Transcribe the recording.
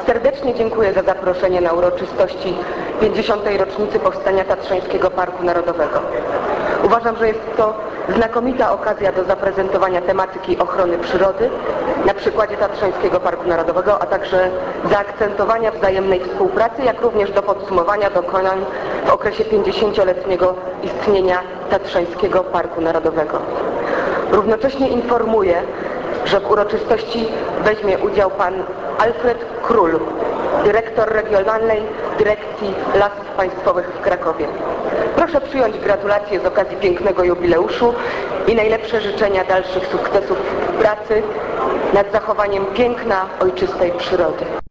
Serdecznie dziękuję za zaproszenie na uroczystości 50. rocznicy powstania Tatrzańskiego Parku Narodowego. Uważam, że jest to znakomita okazja do zaprezentowania tematyki ochrony przyrody na przykładzie Tatrzańskiego Parku Narodowego, a także zaakcentowania wzajemnej współpracy, jak również do podsumowania dokonań w okresie 50-letniego istnienia Tatrzańskiego Parku Narodowego. Równocześnie informuję, że w uroczystości weźmie udział pan Alfred Król, dyrektor Regionalnej Dyrekcji Lasów Państwowych w Krakowie. Proszę przyjąć gratulacje z okazji pięknego jubileuszu i najlepsze życzenia dalszych sukcesów w pracy nad zachowaniem piękna ojczystej przyrody.